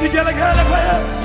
Vigelegele kwa Yesu.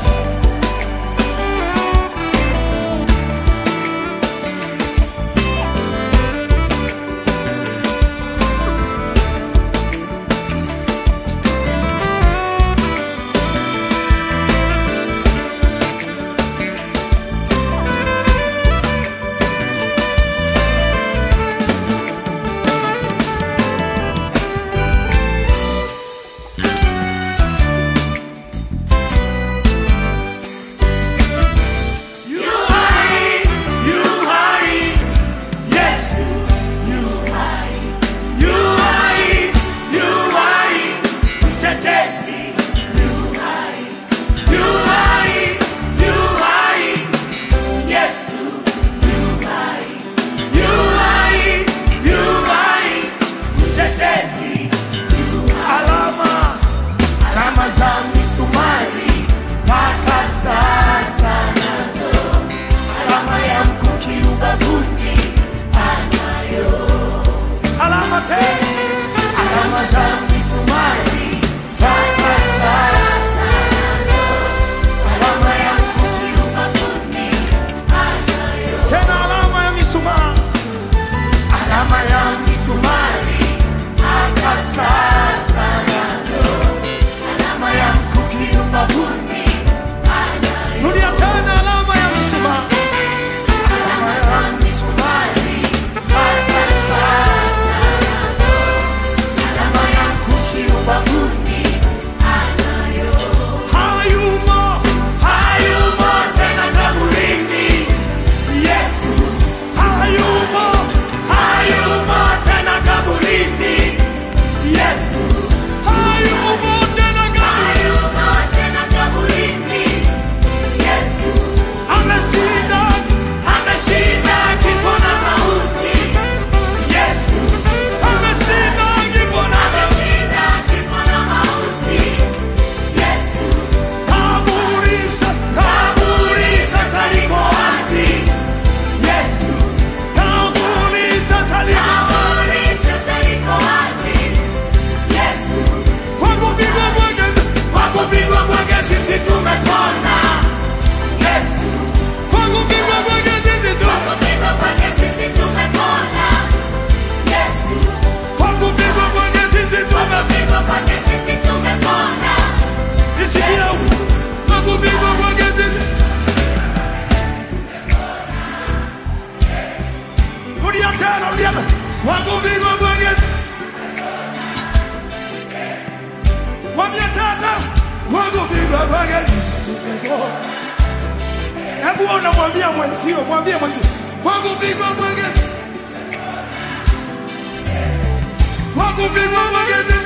Hebu unamwambia mwenzio, mwambie mwenzio, wangu pigwa mwangezi. Wangu pigwa mwangezi.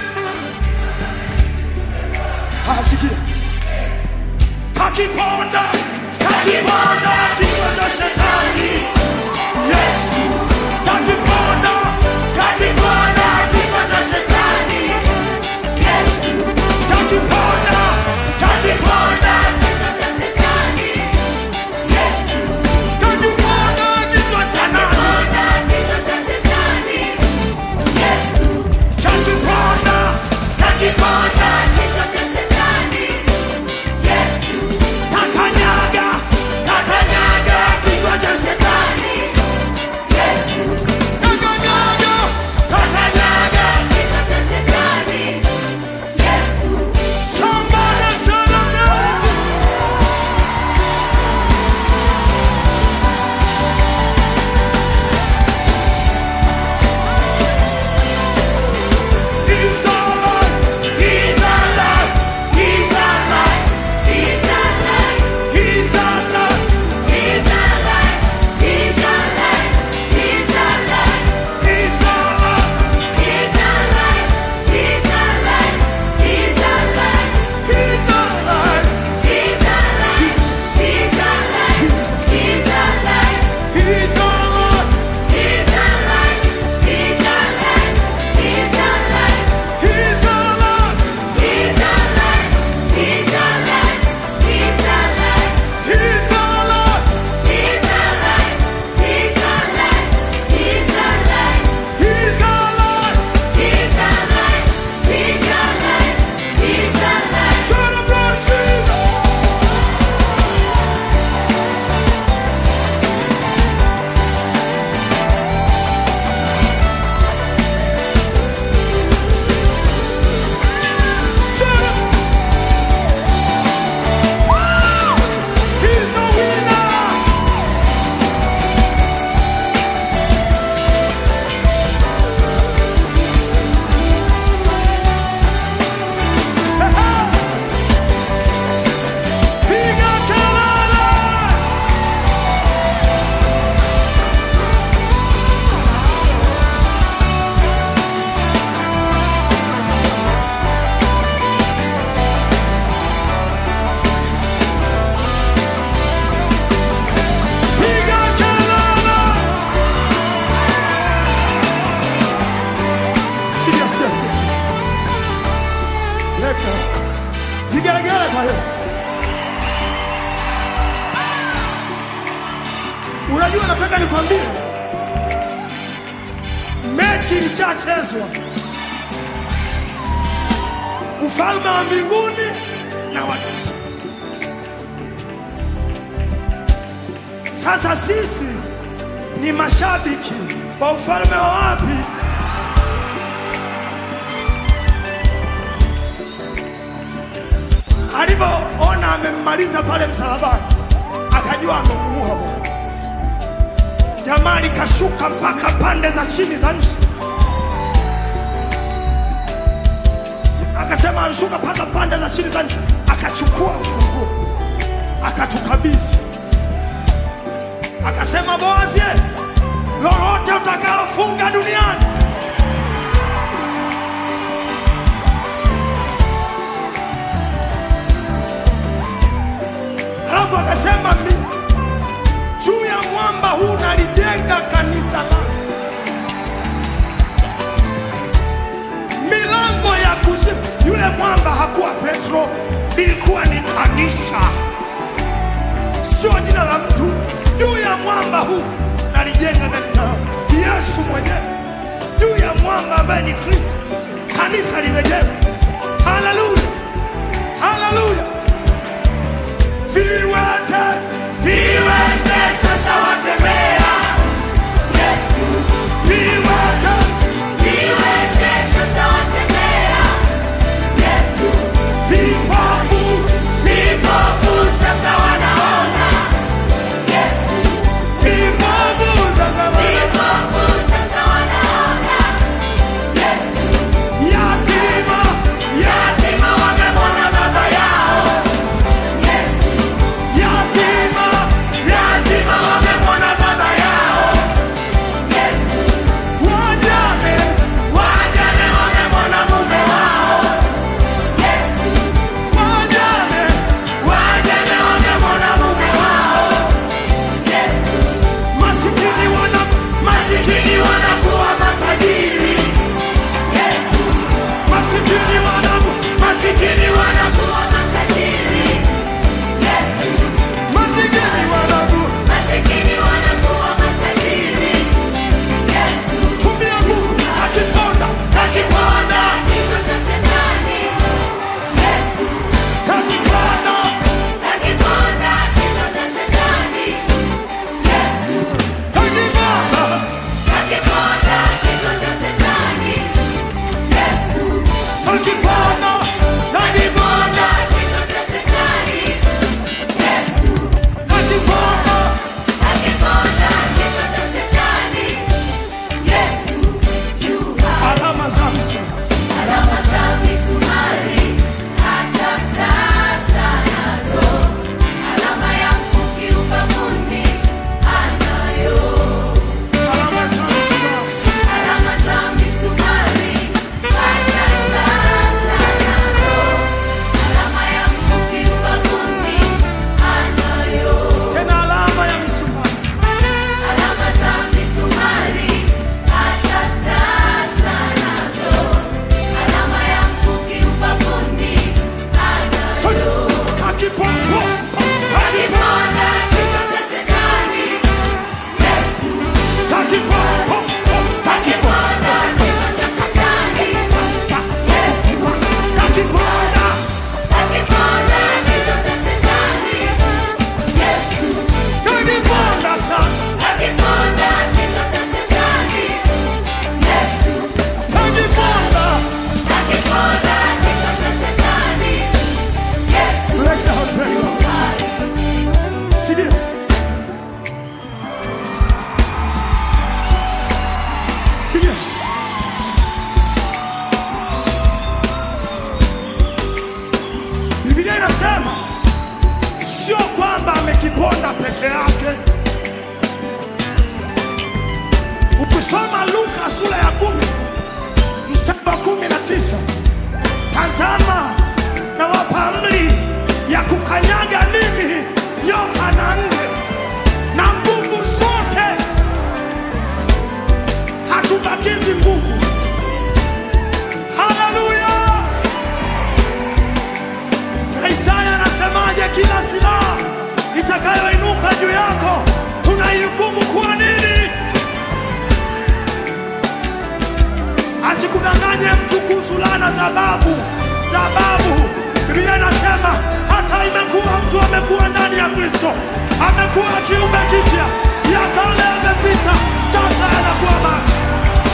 Asikia. Kakiponda, kakiponda, kichwa cha shetani. Yesu, kakiponda, kakiponda, kichwa cha shetani. Yesu, kakiponda, kakiponda, kichwa cha shetani. Yesu, kakiponda, kichwa cha shetani. Yesu, kakiponda, kakiponda, kichwa cha shetani. Yesu, kakanyaga, kakanyaga, kichwa cha shetani. Yesu, kakanyaga, kakanyaga, kichwa cha shetani. Yesu, somebody celebrate. He's alive, he's alive. Leka. Vigelegele kwa Yesu. Unajua nataka nikwambie, mechi ilishachezwa. Ufalme wa mbinguni na wa... Sasa sisi ni mashabiki wa ufalme wa wapi? Alipoona amemmaliza pale msalabani, akajua amemuua Bwana. Jamaa likashuka mpaka pande za chini za nchi. Akasema amshuka mpaka pande za chini za nchi, akachukua funguo, akatukabidhi. Akasema, Boazi, lolote utakalofunga duniani alafu akasema, juu ya mwamba huu nalijenga kanisa langu. Milango ya kuzimu. Yule mwamba hakuwa Petro, ilikuwa ni kanisa, sio jina la mtu. Juu ya mwamba huu nalijenga kanisa langu. Yesu mwenyewe juu ya mwamba ambaye ni Kristo, kanisa limejengwa. Haleluya, haleluya. Viwete, viwete sasa watembea. Yesu. Viwete, viwete sasa watembea. Yesu. Vipofu, vipofu sasa wanaona. Yesu. Vipofu sasa wanaona. Yesu. Yatima, yatima wamemwona baba yao. Yesu. Yatima, yatima wamemwona baba yao. Yesu. Wajane, wajane wamemwona mume wao. Yesu. Wajane, wajane wamemwona mume wao. Yesu. Masikini wanakuwa matajiri. Yesu. Masikini wanakuwa matajiri. Yesu. Masikini wanakuwa matajiri. Yesu. Tumia nguvu, akiponda kichwa cha shetani. Yesu. Akiponda kichwa cha shetani. Yesu. Akiponda kichwa cha shetani. Yesu. Akiponda kichwa cha shetani. Yesu. Akiponda kichwa cha shetani. Yesu. Alama za misumari hata sasa nazo. Alama ya mkuki ubavuni anayo. Alama za misumari hata sasa nazo. Alama ya mkuki ubavuni anayo. Tena alama ya misumari. Alama za misumari hata sasa nazo. Alama ya mkuki ubavuni anayo. Akiponda kichwa cha shetani. Yesu. Akiponda kichwa cha shetani. Yesu. Akiponda kichwa cha shetani. Yesu. Akiponda kichwa cha shetani. Yesu. Akiponda kichwa cha shetani. Yesu. Sikia. Sikia. Biblia inasema sio kwamba amekiponda peke yake. Ukisoma Luka sura ya 10 mstari wa 19, tazama nawapa amri ya kukanyaga mimi nyoka na nge na nguvu zote, hatubakizi nguvu. Haleluya! asikudanganye mtu kuhusu laana za babu. Biblia inasema hata imekuwa mtu amekuwa ndani ya Kristo, amekuwa kiumbe kipya, ya kale yamepita, sasa yanakuwa mapya.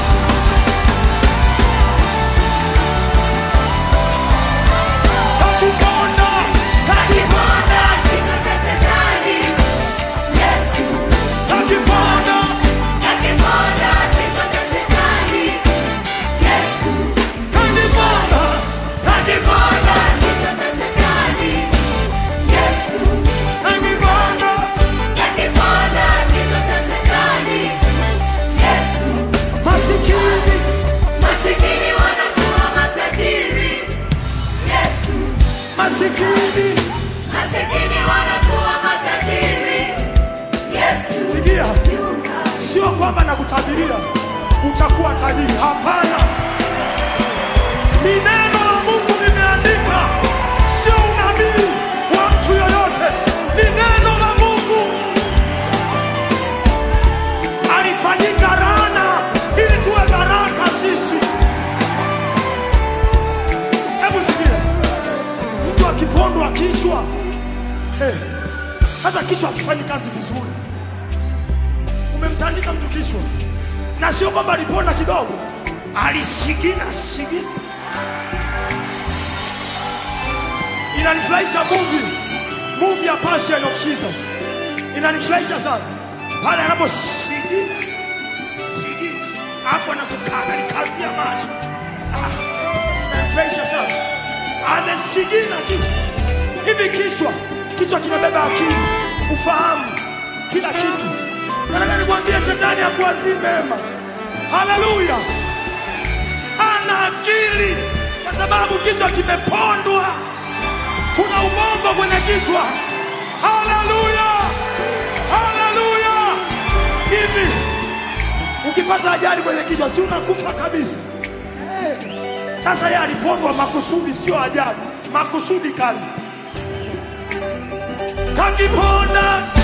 Masikini wanakuwa matajiri. Yesu. Sikia. Sio kwamba nakutabiria utakuwa tajiri, hapana. Ni neno la Mungu limeandika, sio unabii wa mtu yoyote. Ni neno la Mungu. Alifanyika laana ili tuwe baraka sisi. Hebu sikia. Mtu akipondwa kichwa, hata kichwa akifanyi kazi vizuri, umemtandika mtu kichwa, na sio kwamba aliponda kidogo, alisigina. Inanifurahisha movie ya Passion of Jesus. Inanifurahisha sana pale anaposigina, afu anakukana ni kazi ya macho. Inanifurahisha sana. Amesigina kichwa. Hivi kichwa kinabeba akili, ufahamu, kila kitu. Nataka nikwambie shetani hakuwazii mema. Haleluya. Ana akili kwa sababu kichwa kimepondwa. Kuna ubongo kwenye kichwa. Haleluya. Hivi ukipata ajali kwenye kichwa, si unakufa kabisa? Sasa yeye alipondwa makusudi, sio ajali. Makusudi kali. Kakiponda